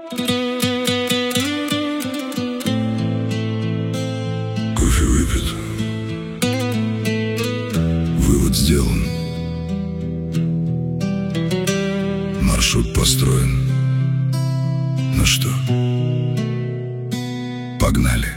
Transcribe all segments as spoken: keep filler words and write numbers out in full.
Кофе выпит, вывод сделан, маршрут построен. Ну что, погнали.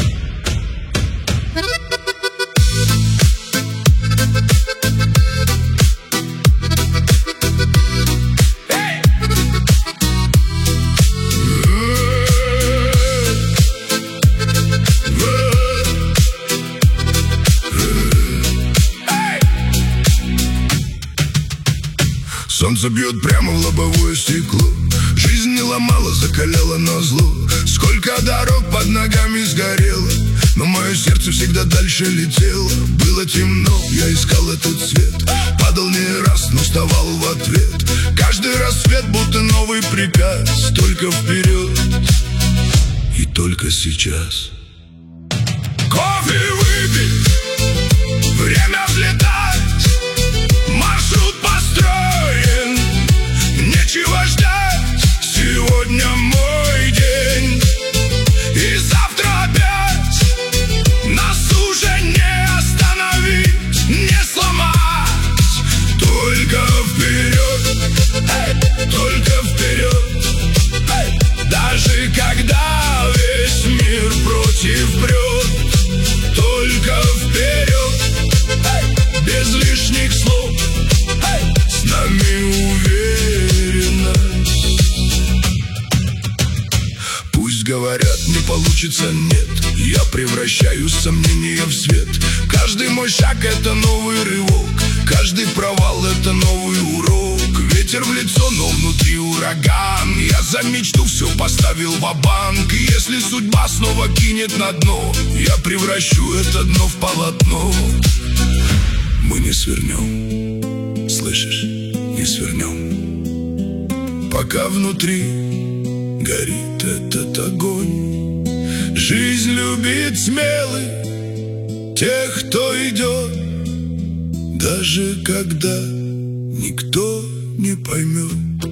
Солнце бьет прямо в лобовое стекло. Жизнь не ломала, закаляла назло. Сколько дорог под ногами сгорело, но мое сердце всегда дальше летело. Было темно, я искал этот свет. Падал не раз, но вставал в ответ. Каждый рассвет будто новый приказ. Только вперед и только сейчас. Кофе выпить, время взлетать, маршрут построен, нечего ждать. Сегодня мой день, и завтра опять. Нас уже не остановить, не сломать. Только вперед, эй, только вперед, эй. Даже когда весь мир против брет, только вперед, эй, без лишних слов, эй. С нами уверенность. Пусть говорят, не получится, нет. Я превращаю сомнения в свет. Каждый мой шаг — это новый рывок. Каждый провал — это новый урок. Ветер в лицо, но внутри ураган. Я за мечту все поставил ва-банк. И если судьба снова кинет на дно, я превращу это дно в полотно. Мы не свернем, слышишь, не свернем, пока внутри горит этот огонь. Жизнь любит смелых, тех, кто идет, даже когда никто не поймет.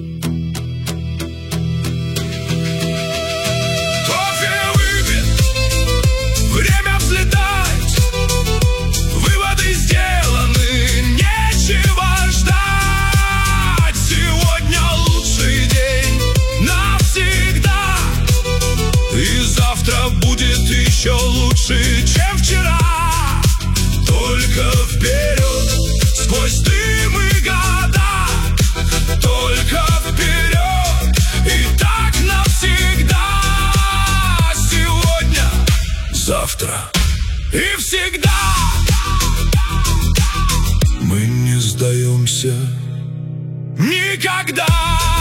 Кофе выпит, время взлетать, выводы сделаны, нечего ждать. Сегодня лучший день навсегда, и завтра будет еще лучше, чем вчера. Только вперед, сквозь дым и года, только вперед, и так навсегда. Сегодня, завтра и всегда. Мы не сдаемся никогда.